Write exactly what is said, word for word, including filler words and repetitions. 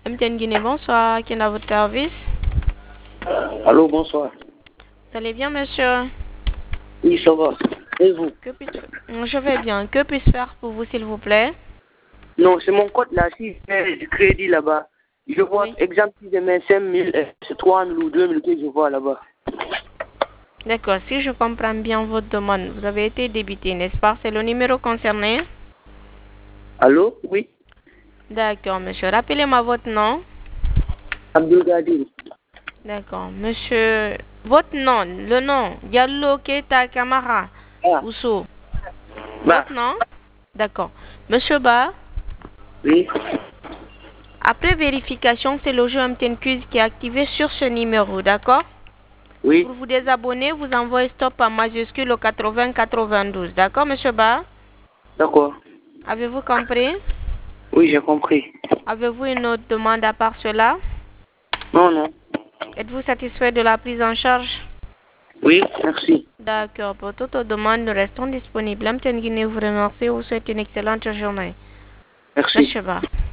M T N Guinée, bonsoir. Qui est à votre service? Allô, bonsoir. Vous allez bien, monsieur? Oui, ça va. Et vous? Que puis Je vais bien. Que puis-je faire pour vous, s'il vous plaît? Non, c'est mon code là, si j'ai du crédit là-bas. Je vois, Oui. exemple, si je mets cinq mille, c'est trois mille ou deux mille que je vois là-bas. D'accord. Si je comprends bien votre demande, vous avez été débité, n'est-ce pas? C'est le numéro concerné? Allô? Oui. D'accord, monsieur. Rappelez-moi votre nom. Abdul Gadir. D'accord. Monsieur, votre nom, le nom, Diallo Keita Kamara. Ah, Ousso. bah, Votre nom? D'accord. Monsieur Ba, oui. après vérification, c'est le jeu M T N Quiz qui est activé sur ce numéro, d'accord? Oui. Pour vous désabonner, vous envoyez stop en majuscule au quatre-vingts quatre-vingt-douze. D'accord, monsieur Ba? D'accord. Avez-vous compris? Oui, j'ai compris. Avez-vous une autre demande à part cela? Non, non. Êtes-vous satisfait de la prise en charge? Oui, merci. D'accord. Pour toute autre demande, nous restons disponibles. M T N Guinée vous remercie et vous souhaite une excellente journée. Merci. Monsieur Ba.